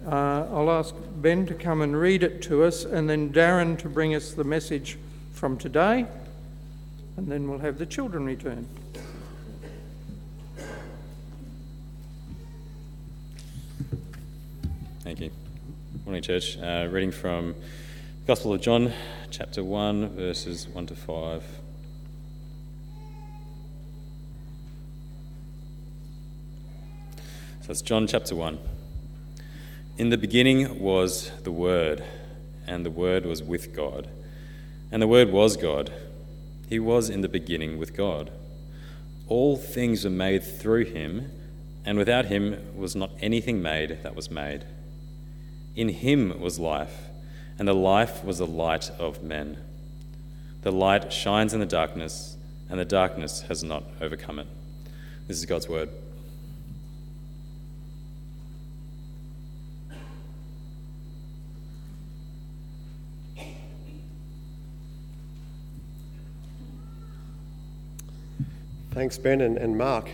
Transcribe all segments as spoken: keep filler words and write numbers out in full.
Uh, I'll ask Ben to come and read it to us, and then Darren to bring us the message from today, and then we'll have the children return. Thank you. Morning, church. Uh, reading from Gospel of John, chapter one, verses one to five. So that's John chapter one. In the beginning was the Word, and the Word was with God, and the Word was God. He was in the beginning with God. All things were made through him, and without him was not anything made that was made. In him was life, and the life was the light of men. The light shines in the darkness, and the darkness has not overcome it. This is God's word. Thanks, Ben and, and Mark.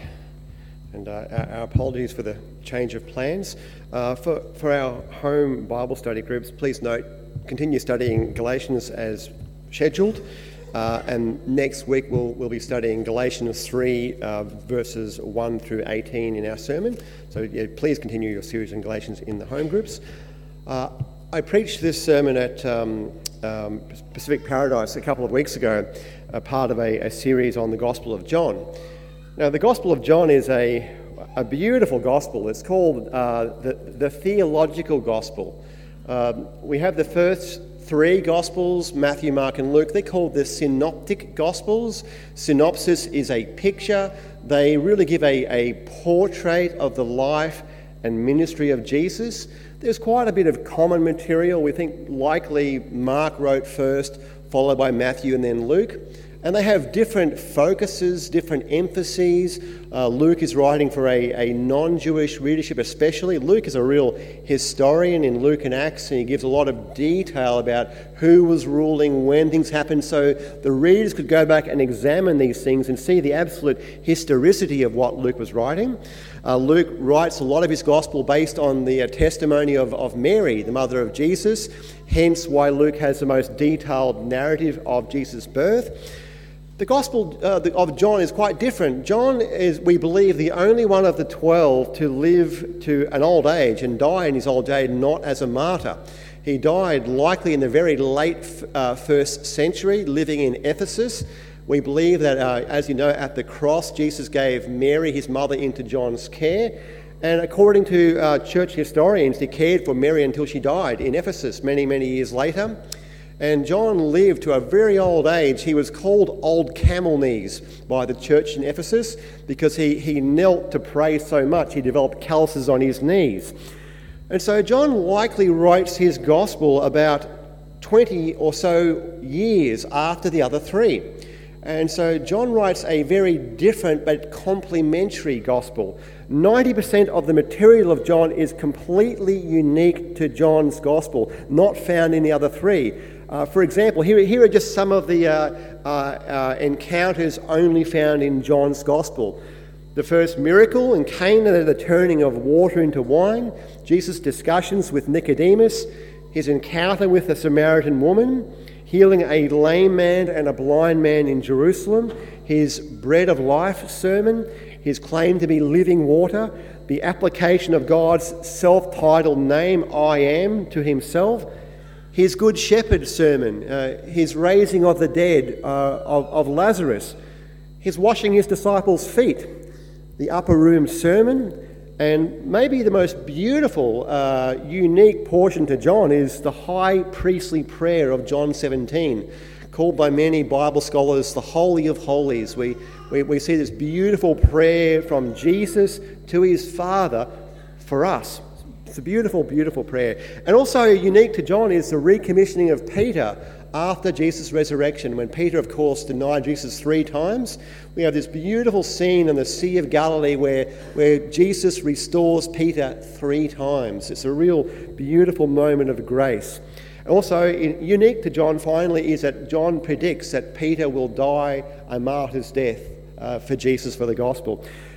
And uh, our, our apologies for the change of plans. Uh, for, for our home Bible study groups, please note, continue studying Galatians as scheduled. Uh, and next week we'll, we'll be studying Galatians three, uh, verses one through eighteen in our sermon. So yeah, please continue your series on Galatians in the home groups. Uh, I preached this sermon at um, um, Pacific Paradise a couple of weeks ago, a part of a, a series on the Gospel of John. Now, the Gospel of John is a, a beautiful gospel. It's called uh, the, the theological gospel. Um, we have the first three Gospels, Matthew, Mark, and Luke. They're called the synoptic Gospels. Synopsis is a picture. They really give a, a portrait of the life and ministry of Jesus. There's quite a bit of common material. We think likely Mark wrote first, followed by Matthew and then Luke. And they have different focuses, different emphases. Uh, Luke is writing for a, a non-Jewish readership especially. Luke is a real historian in Luke and Acts, and he gives a lot of detail about who was ruling, when things happened, so the readers could go back and examine these things and see the absolute historicity of what Luke was writing. Uh, Luke writes a lot of his gospel based on the uh, testimony of, of Mary, the mother of Jesus, hence why Luke has the most detailed narrative of Jesus' birth. The Gospel uh, of John is quite different. John is, we believe, the only one of the twelve to live to an old age and die in his old age not as a martyr. He died likely in the very late uh, first century, living in Ephesus. We believe that, uh, as you know, at the cross, Jesus gave Mary, his mother, into John's care. And according to uh, church historians, he cared for Mary until she died in Ephesus many, many years later. And John lived to a very old age. He was called Old Camel Knees by the church in Ephesus because he, he knelt to pray so much he developed calluses on his knees. And so John likely writes his gospel about twenty or so years after the other three. And so John writes a very different but complementary gospel. ninety percent of the material of John is completely unique to John's gospel, not found in the other three. Uh, for example, here, here are just some of the uh, uh, uh, encounters only found in John's gospel. The first miracle in Cana, the turning of water into wine, Jesus' discussions with Nicodemus, his encounter with the Samaritan woman, healing a lame man and a blind man in Jerusalem, his bread of life sermon, his claim to be living water, the application of God's self-titled name, I am, to himself, his Good Shepherd sermon, uh, his raising of the dead uh, of, of Lazarus, his washing his disciples' feet, the upper room sermon, and maybe the most beautiful, uh, unique portion to John is the high priestly prayer of John seventeen, called by many Bible scholars the Holy of Holies. We, we, we see this beautiful prayer from Jesus to his Father for us. It's a beautiful, beautiful prayer. And also unique to John is the recommissioning of Peter after Jesus' resurrection, when Peter, of course, denied Jesus three times. We have this beautiful scene in the Sea of Galilee where, where Jesus restores Peter three times. It's a real beautiful moment of grace. Also, in, unique to John, finally, is that John predicts that Peter will die a martyr's death uh, for Jesus, for the gospel.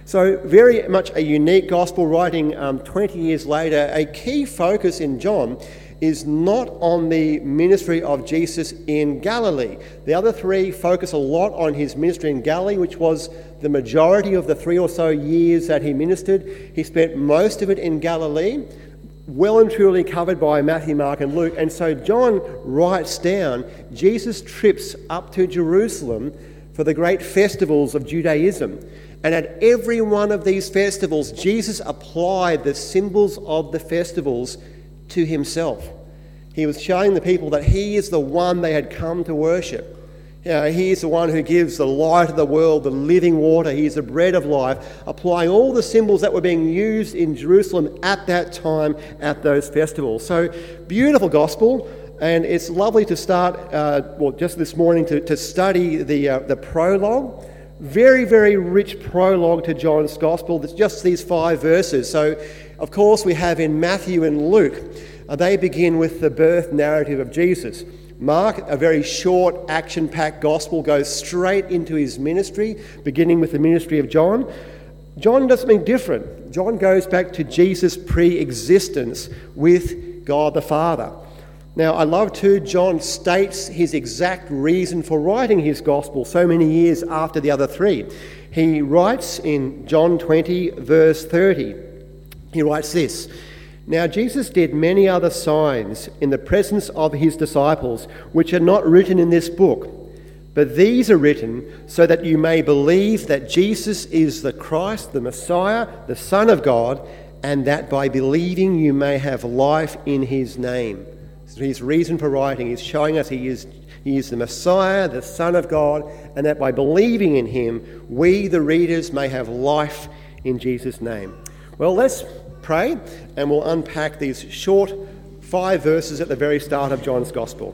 So very much a unique gospel writing um, twenty years later. A key focus in John is not on the ministry of Jesus in Galilee. The other three focus a lot on his ministry in Galilee, which was the majority of the three or so years that he ministered. He spent most of it in Galilee, well and truly covered by Matthew, Mark and Luke. And so John writes down Jesus' trips up to Jerusalem for the great festivals of Judaism. And at every one of these festivals, Jesus applied the symbols of the festivals to himself. He was showing the people that he is the one they had come to worship. You know, he is the one who gives the light of the world, the living water. He is the bread of life, applying all the symbols that were being used in Jerusalem at that time at those festivals. So, beautiful gospel. And it's lovely to start, uh, well, just this morning to, to study the uh, the prologue. Very, very rich prologue to John's Gospel. It's just these five verses. So, of course, we have in Matthew and Luke, uh, they begin with the birth narrative of Jesus. Mark, a very short, action-packed gospel, goes straight into his ministry, beginning with the ministry of John. John does something different. John goes back to Jesus' pre-existence with God the Father. Now, I love too, John states his exact reason for writing his gospel so many years after the other three. He writes in John twenty, verse thirty, he writes this, "Now Jesus did many other signs in the presence of his disciples, which are not written in this book. But these are written so that you may believe that Jesus is the Christ, the Messiah, the Son of God, and that by believing you may have life in his name." His reason for writing is showing us he is, he is the Messiah, the Son of God, and that by believing in him, we, the readers, may have life in Jesus' name. Well, let's pray, and we'll unpack these short five verses at the very start of John's Gospel.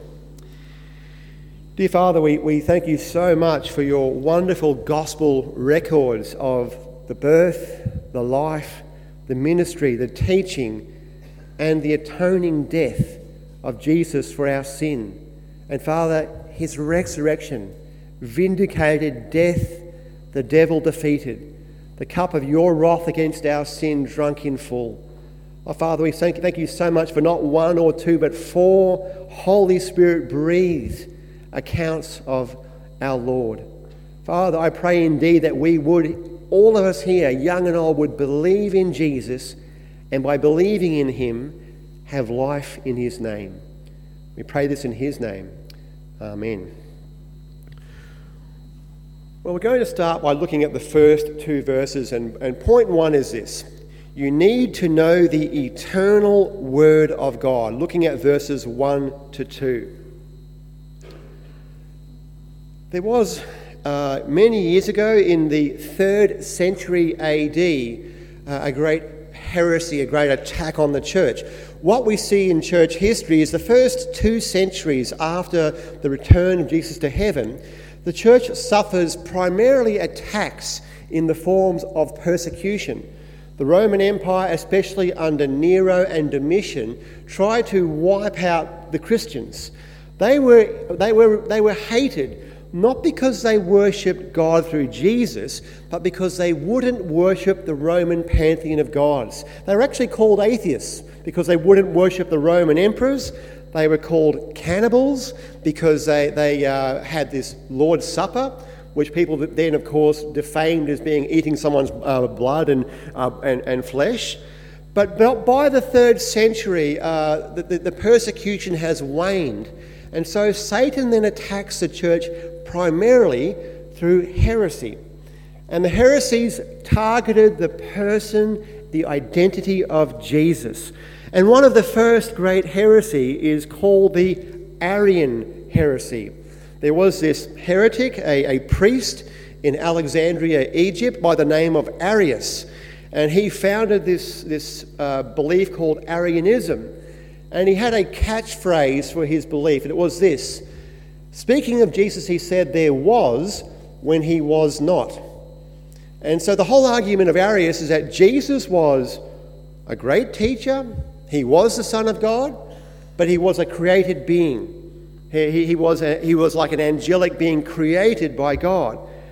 Dear Father, we, we thank you so much for your wonderful gospel records of the birth, the life, the ministry, the teaching, and the atoning death of Jesus for our sin. And Father, his resurrection vindicated death, the devil defeated, the cup of your wrath against our sin drunk in full. Oh, Father, we thank, thank you so much for not one or two, but four Holy Spirit breathed accounts of our Lord. Father, I pray indeed that we would, all of us here, young and old, would believe in Jesus, and by believing in him, have life in his name. We pray this in his name. Amen. Well, we're going to start by looking at the first two verses, and, and point one is this. You need to know the eternal Word of God, looking at verses one to two. There was, uh, many years ago, in the third century A D, uh, a great heresy, a great attack on the church. What we see in church history is the first two centuries after the return of Jesus to heaven, the church suffers primarily attacks in the forms of persecution. The Roman Empire, especially under Nero and Domitian, tried to wipe out the Christians. They were, they were, they were hated, not because they worshipped God through Jesus, but because they wouldn't worship the Roman pantheon of gods. They were actually called atheists because they wouldn't worship the Roman emperors. They were called cannibals because they, they uh, had this Lord's Supper, which people then, of course, defamed as being eating someone's uh, blood and, uh, and, and flesh. But by the third century, uh, the, the, the persecution has waned. And so Satan then attacks the church primarily through heresy. And the heresies targeted the person, the identity of Jesus. And one of the first great heresy is called the Arian heresy. There was this heretic, a, a priest in Alexandria, Egypt, by the name of Arius. And he founded this, this uh, belief called Arianism. And he had a catchphrase for his belief, and it was this. Speaking of Jesus, he said, there was when he was not. And so the whole argument of Arius is that Jesus was a great teacher, he was the Son of God, but he was a created being. He, he, he, was, a, he was like an angelic being created by God.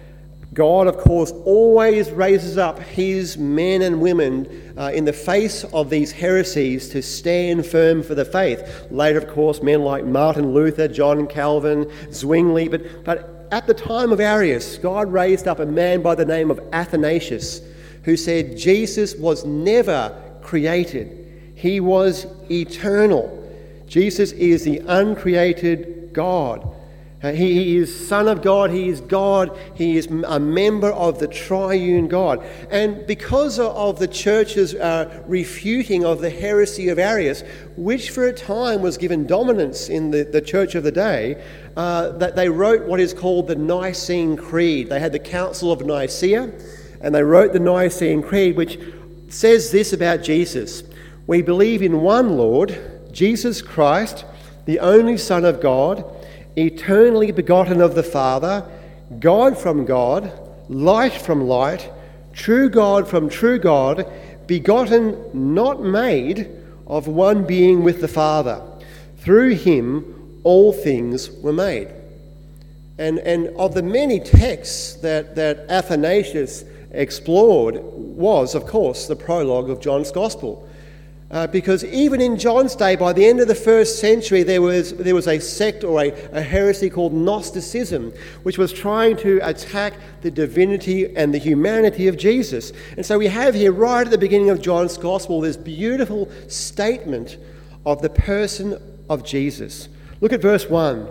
God, of course, always raises up his men and women uh, in the face of these heresies to stand firm for the faith. Later, of course, men like Martin Luther, John Calvin, Zwingli. But, but at the time of Arius, God raised up a man by the name of Athanasius who said Jesus was never created. He was eternal. Jesus is the uncreated God. Uh, he, he is Son of God, he is God, he is a member of the triune God. And because of the church's uh, refuting of the heresy of Arius, which for a time was given dominance in the, the church of the day, uh, that they wrote what is called the Nicene Creed. They had the Council of Nicaea, and they wrote the Nicene Creed, which says this about Jesus: we believe in one Lord, Jesus Christ, the only Son of God, eternally begotten of the Father, God from God, light from light, true God from true God, begotten, not made, of one being with the Father. Through him all things were made. And, and of the many texts that, that Athanasius explored was, of course, the prologue of John's Gospel. Uh, because even in John's day, by the end of the first century, there was there was a sect or a, a heresy called Gnosticism, which was trying to attack the divinity and the humanity of Jesus. And so we have here, right at the beginning of John's Gospel, this beautiful statement of the person of Jesus. Look at verse one.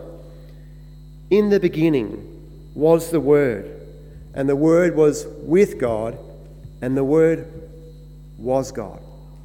In the beginning was the Word, and the Word was with God, and the Word was God.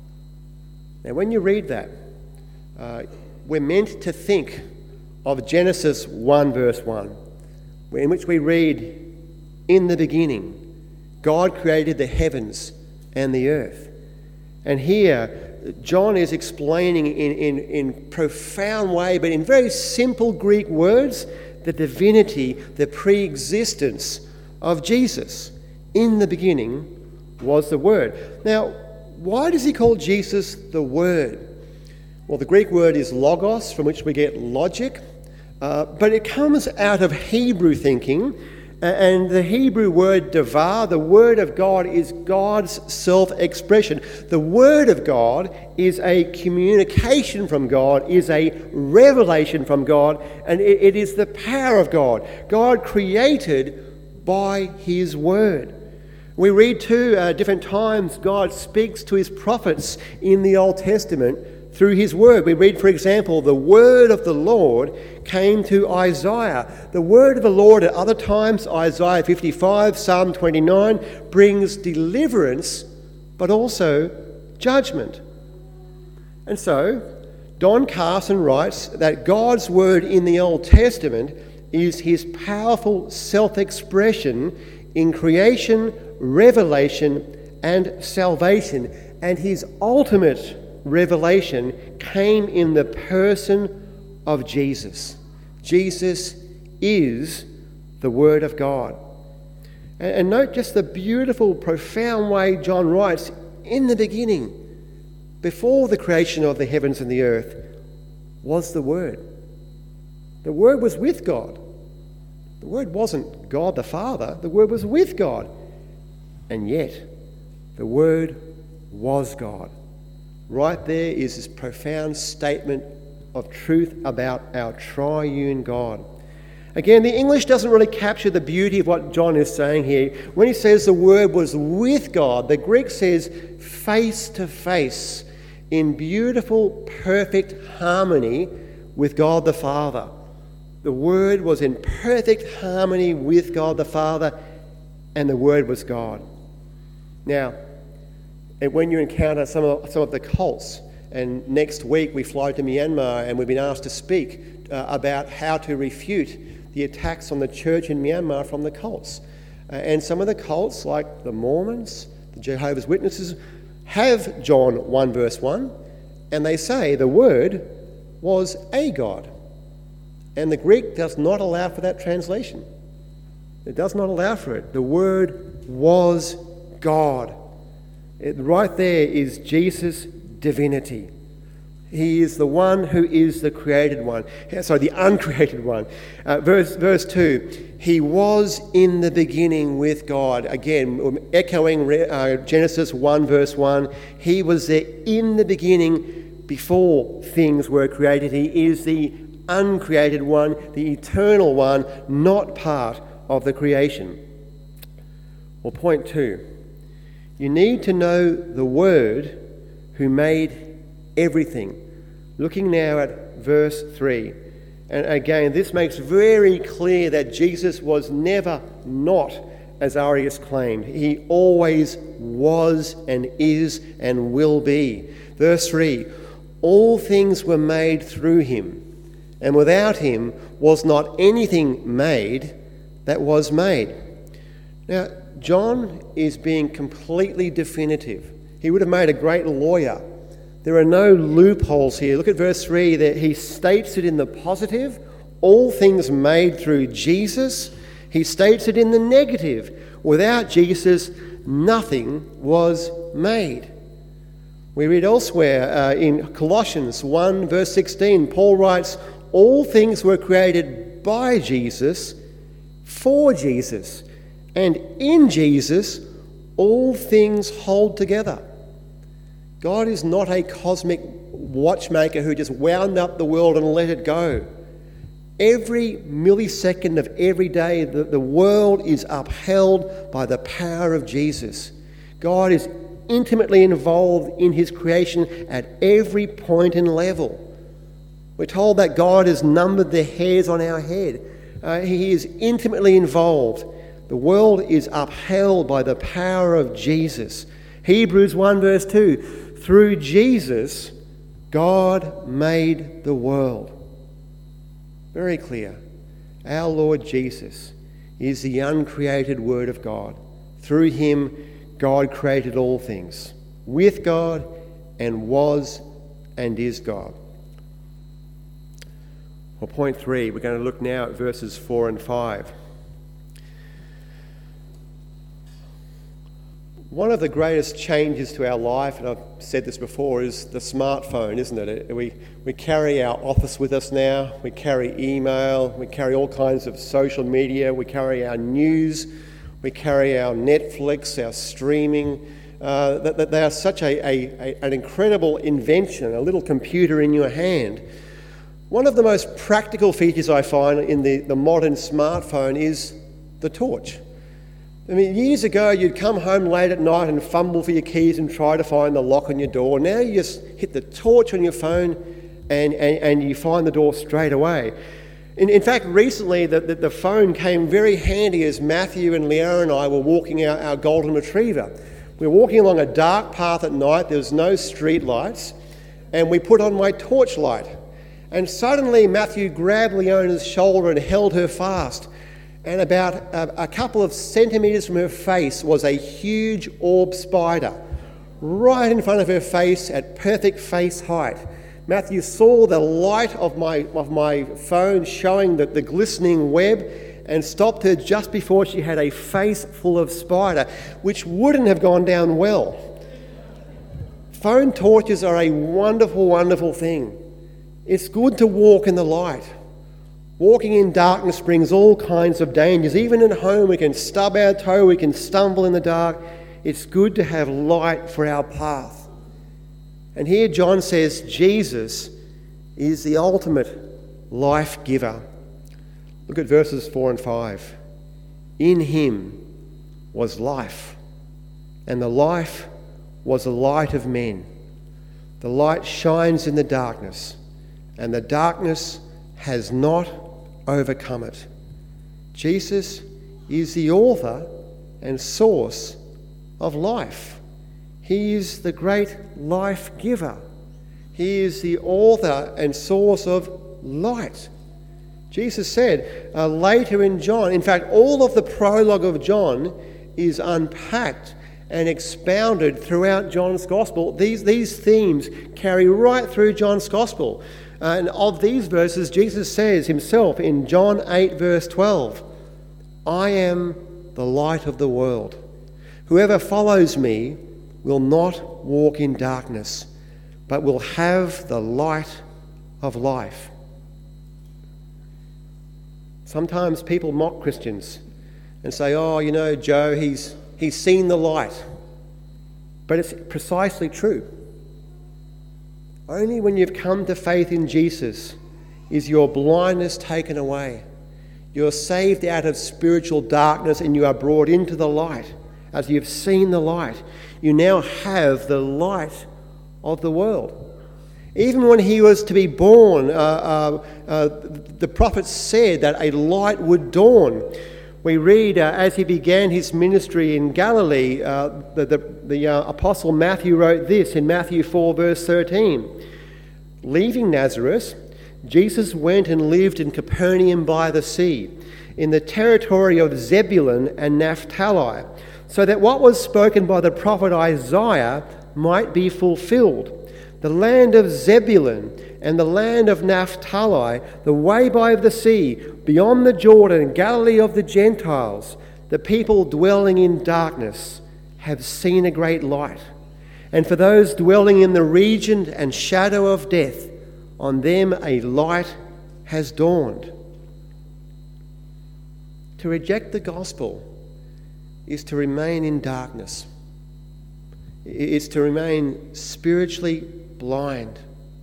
Now, when you read that, uh, we're meant to think of Genesis one, verse one, in which we read, in the beginning, God created the heavens and the earth. And here, John is explaining in, in, in profound way, but in very simple Greek words, the divinity, the pre-existence of Jesus. In the beginning was the Word. Now, why does he call Jesus the Word? Well, the Greek word is logos, from which we get logic, uh, but it comes out of Hebrew thinking, and the Hebrew word davar, the Word of God, is God's self-expression. The Word of God is a communication from God, is a revelation from God, and it, it is the power of God. God created by his Word. We read too, uh, different times, God speaks to his prophets in the Old Testament through his word. We read, for example, the word of the Lord came to Isaiah. The word of the Lord at other times, Isaiah fifty-five, Psalm twenty-nine, brings deliverance, but also judgment. And so, Don Carson writes that God's word in the Old Testament is his powerful self-expression in creation, revelation, and salvation. And his ultimate revelation came in the person of Jesus. Jesus is the Word of God. And, and note just the beautiful, profound way John writes, in the beginning, before the creation of the heavens and the earth, was the Word. The Word was with God. The Word wasn't God the Father, the Word was with God. And yet, the Word was God. Right there is this profound statement of truth about our triune God. Again, the English doesn't really capture the beauty of what John is saying here. When he says the Word was with God, the Greek says face to face, in beautiful, perfect harmony with God the Father. The Word was in perfect harmony with God the Father, and the Word was God. Now, when you encounter some of, some of the cults, and next week we fly to Myanmar and we've been asked to speak uh, about how to refute the attacks on the church in Myanmar from the cults. Uh, and some of the cults, like the Mormons, the Jehovah's Witnesses, have John one verse one, and they say the Word was a God. And the Greek does not allow for that translation. It does not allow for it. The Word was God. It, right there is Jesus' divinity. He is the one who is the created one. Sorry, the uncreated one. Uh, verse, verse two, he was in the beginning with God. Again, echoing uh, Genesis one verse one, he was there in the beginning before things were created. He is the uncreated one, the eternal one, not part of the creation. Well, point two, you need to know the Word who made everything. Looking now at verse three. And again, this makes very clear that Jesus was never not, as Arius claimed. He always was and is and will be. Verse three, all things were made through him, and without him was not anything made that was made. Now, John is being completely definitive. He would have made a great lawyer. There are no loopholes here. Look at verse three, that he states it in the positive, all things made through Jesus. He states it in the negative, without Jesus, nothing was made. We read elsewhere uh, in Colossians one verse sixteen, Paul writes, all things were created by Jesus, for Jesus, and in Jesus all things hold together. God is not a cosmic watchmaker who just wound up the world and let it go. Every millisecond of every day, the, the world is upheld by the power of Jesus. God is intimately involved in his creation at every point and level. We're told that God has numbered the hairs on our head. Uh, he is intimately involved. The world is upheld by the power of Jesus. Hebrews one verse two, through Jesus, God made the world. Very clear. Our Lord Jesus is the uncreated Word of God. Through him, God created all things. With God, and was and is God. Well, point three, we're going to look now at verses four and five. One of the greatest changes to our life, and I've said this before, is the smartphone, isn't it? We, we carry our office with us now, we carry email, we carry all kinds of social media, we carry our news, we carry our Netflix, our streaming. Uh, that, they are such a, a, a, an incredible invention, a little computer in your hand. One of the most practical features I find in the, the modern smartphone is the torch. I mean, years ago, you'd come home late at night and fumble for your keys and try to find the lock on your door. Now you just hit the torch on your phone and, and, and you find the door straight away. In, in fact, recently, the, the, the phone came very handy as Matthew and Leanne and I were walking our, our golden retriever. We were walking along a dark path at night. There was no street lights. And we put on my torch light. And suddenly, Matthew grabbed Leona's shoulder and held her fast. And about a, a couple of centimetres from her face was a huge orb spider, right in front of her face at perfect face height. Matthew saw the light of my of my phone showing the, the glistening web and stopped her just before she had a face full of spider, which wouldn't have gone down well. Phone torches are a wonderful, wonderful thing. It's good to walk in the light. Walking in darkness brings all kinds of dangers. Even at home, we can stub our toe, we can stumble in the dark. It's good to have light for our path. And here John says Jesus is the ultimate life giver. Look at verses four and five. In him was life, and the life was the light of men. The light shines in the darkness, and the darkness has not overcome it. Jesus is the author and source of life. He is the great life giver. He is the author and source of light. Jesus said uh, later in John, in fact, all of the prologue of John is unpacked and expounded throughout John's Gospel. These, these themes carry right through John's Gospel. Uh, and of these verses, Jesus says himself in John eight, verse twelve, I am the light of the world. Whoever follows me will not walk in darkness, but will have the light of life. Sometimes people mock Christians and say, oh, you know, Joe, he's, he's seen the light. But it's precisely true. Only when you've come to faith in Jesus is your blindness taken away. You're saved out of spiritual darkness and you are brought into the light. As you've seen the light, you now have the light of the world. Even when he was to be born, uh, uh, uh, the prophets said that a light would dawn. We read uh, as he began his ministry in Galilee, uh, the, the, the uh, Apostle Matthew wrote this in Matthew four verse thirteen. Leaving Nazareth, Jesus went and lived in Capernaum by the sea, in the territory of Zebulun and Naphtali, so that what was spoken by the prophet Isaiah might be fulfilled. The land of Zebulun and the land of Naphtali, the way by the sea, beyond the Jordan, Galilee of the Gentiles, the people dwelling in darkness have seen a great light. And for those dwelling in the region and shadow of death, on them a light has dawned. To reject the gospel is to remain in darkness. It's to remain spiritually blind.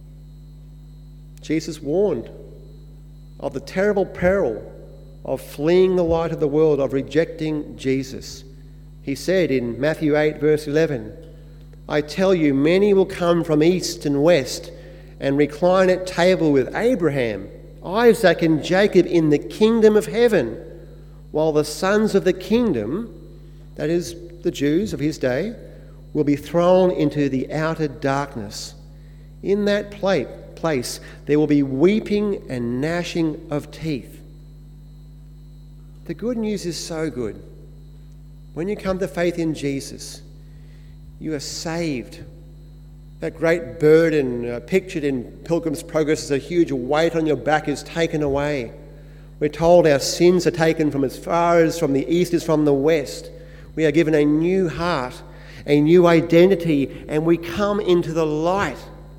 Jesus warned of the terrible peril of fleeing the light of the world, of rejecting Jesus. He said in Matthew eight verse eleven, I tell you, many will come from east and west and recline at table with Abraham, Isaac and Jacob in the kingdom of heaven, while the sons of the kingdom, that is the Jews of his day, will be thrown into the outer darkness. In that place there will be weeping and gnashing of teeth. The good news is so good. When you come to faith in Jesus, you are saved. That great burden uh, pictured in Pilgrim's Progress as a huge weight on your back is taken away. We're told our sins are taken from as far as from the east as from the west. We are given a new heart, a new identity, and we come into the light.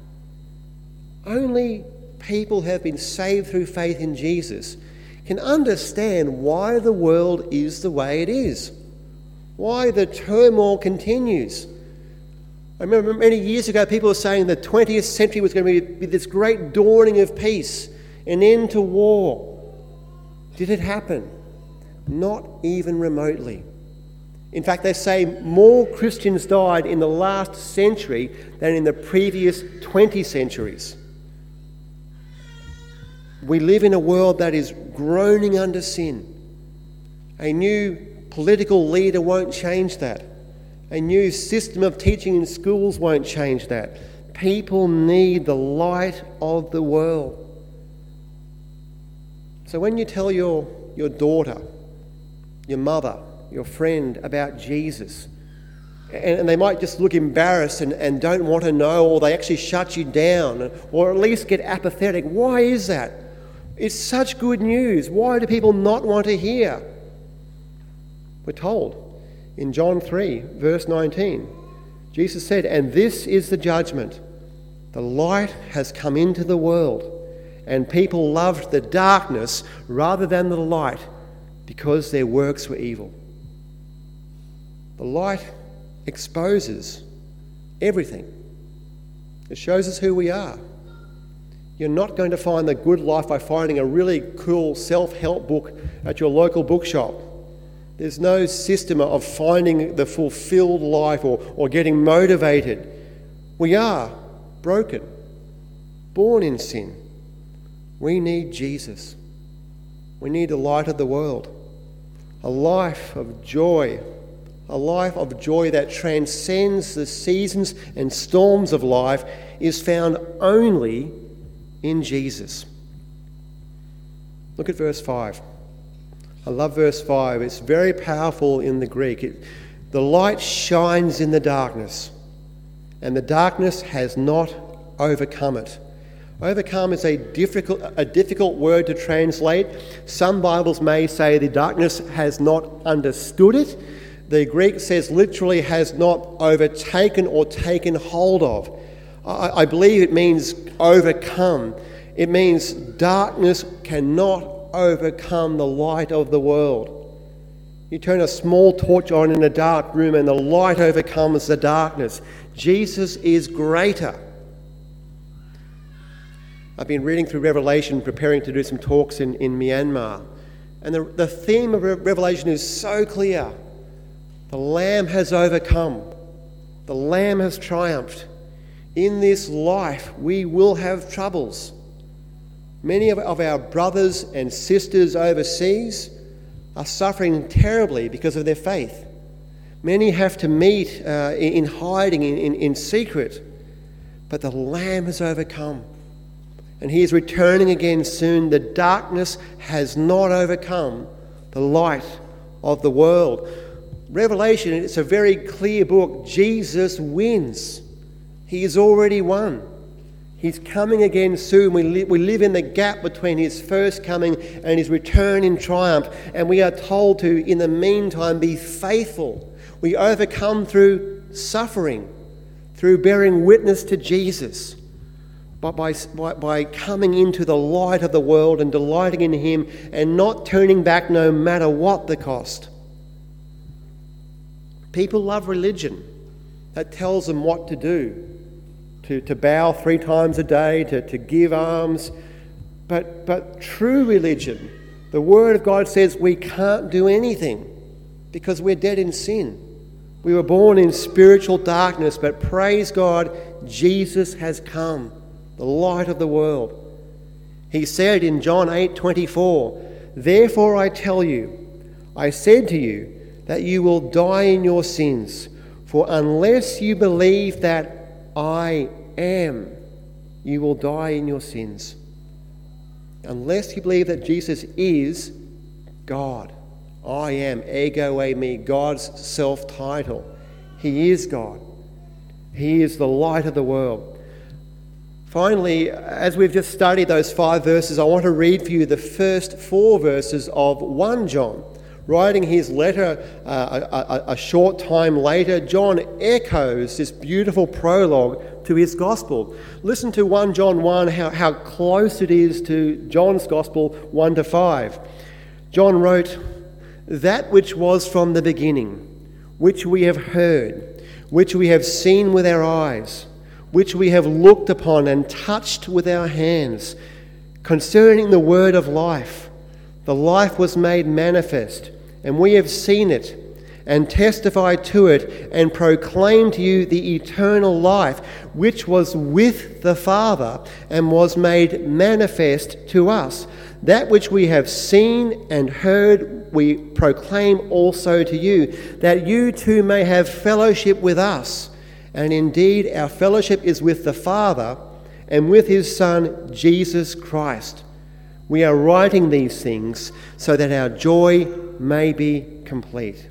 Only people who have been saved through faith in Jesus can understand why the world is the way it is, why the turmoil continues. I remember many years ago people were saying the twentieth century was going to be this great dawning of peace, an end to war. Did it happen? Not even remotely. In fact, they say more Christians died in the last century than in the previous twenty centuries. We live in a world that is groaning under sin. A new political leader won't change that. A new system of teaching in schools won't change that. People need the light of the world. So when you tell your, your daughter, your mother, your friend about Jesus, and, and they might just look embarrassed and, and don't want to know, or they actually shut you down, or at least get apathetic. Why is that? It's such good news. Why do people not want to hear? We're told in John three, verse nineteen, Jesus said, and this is the judgment. The light has come into the world, and people loved the darkness rather than the light because their works were evil. The light exposes everything. It shows us who we are. You're not going to find the good life by finding a really cool self-help book at your local bookshop. There's no system of finding the fulfilled life or, or getting motivated. We are broken, born in sin. We need Jesus. We need the light of the world. A life of joy. A life of joy that transcends the seasons and storms of life is found only in Jesus. Look at verse five. I love verse five. It's very powerful in the Greek. It, the light shines in the darkness, and the darkness has not overcome it. Overcome is a difficult, a difficult word to translate. Some Bibles may say the darkness has not understood it. The Greek says literally has not overtaken or taken hold of. I, I believe it means overcome. It means darkness cannot overcome the light of the world. You turn a small torch on in a dark room and the light overcomes the darkness. Jesus is greater. I've been reading through Revelation, preparing to do some talks in, in Myanmar. And the, the theme of Revelation is so clear. The Lamb has overcome. The Lamb has triumphed. In this life, we will have troubles. Many of, of our brothers and sisters overseas are suffering terribly because of their faith. Many have to meet uh, in, in hiding, in, in, in secret. But the Lamb has overcome. And he is returning again soon. The darkness has not overcome the light of the world. Revelation, it's a very clear book. Jesus wins. He has already won. He's coming again soon. We, li- we live in the gap between his first coming and his return in triumph. And we are told to, in the meantime, be faithful. We overcome through suffering, through bearing witness to Jesus. But by, by, by coming into the light of the world and delighting in him and not turning back no matter what the cost. People love religion that tells them what to do, to, to bow three times a day, to, to give alms. But, but true religion, the Word of God says we can't do anything because we're dead in sin. We were born in spiritual darkness, but praise God, Jesus has come. The light of the world. He said in John eight twenty-four, "Therefore I tell you, I said to you, that you will die in your sins, for unless you believe that I am, you will die in your sins." Unless you believe that Jesus is God. I am, ego eimi, God's self-title. He is God. He is the light of the world. Finally, as we've just studied those five verses, I want to read for you the first four verses of First John. Writing his letter uh, a, a, a short time later, John echoes this beautiful prologue to his gospel. Listen to First John one, how, how close it is to John's gospel one to five. John wrote, "That which was from the beginning, which we have heard, which we have seen with our eyes, which we have looked upon and touched with our hands, concerning the word of life. The life was made manifest, and we have seen it, and testified to it, and proclaimed to you the eternal life, which was with the Father, and was made manifest to us. That which we have seen and heard we proclaim also to you, that you too may have fellowship with us. And indeed, our fellowship is with the Father and with his Son, Jesus Christ. We are writing these things so that our joy may be complete."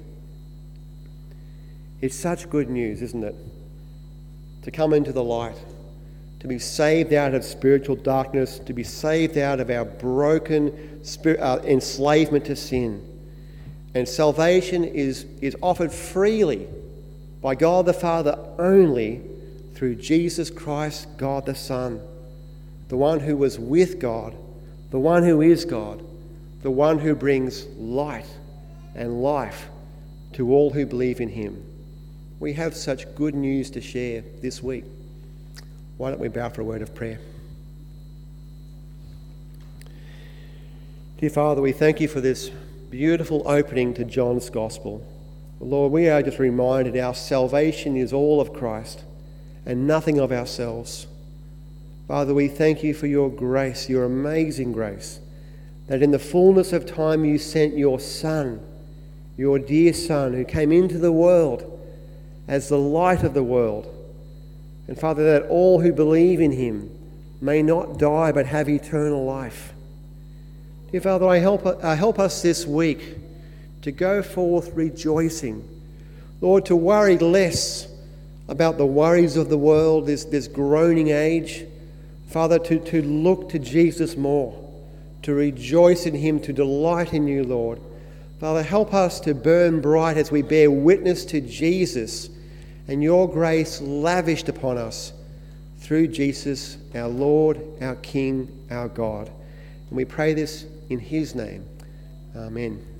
It's such good news, isn't it? To come into the light, to be saved out of spiritual darkness, to be saved out of our broken spirit, uh, enslavement to sin. And salvation is, is offered freely by God the Father only through Jesus Christ, God the Son, the one who was with God, the one who is God, the one who brings light and life to all who believe in him. We have such good news to share this week. Why don't we bow for a word of prayer? Dear Father, we thank you for this beautiful opening to John's Gospel. Lord, we are just reminded our salvation is all of Christ and nothing of ourselves. Father, we thank you for your grace, your amazing grace, that in the fullness of time you sent your Son, your dear Son, who came into the world as the light of the world. And Father, that all who believe in him may not die but have eternal life. Dear Father, I help, uh, help us this week to go forth rejoicing. Lord, to worry less about the worries of the world, this, this groaning age. Father, to, to look to Jesus more, to rejoice in him, to delight in you, Lord. Father, help us to burn bright as we bear witness to Jesus and your grace lavished upon us through Jesus, our Lord, our King, our God. And we pray this in his name. Amen.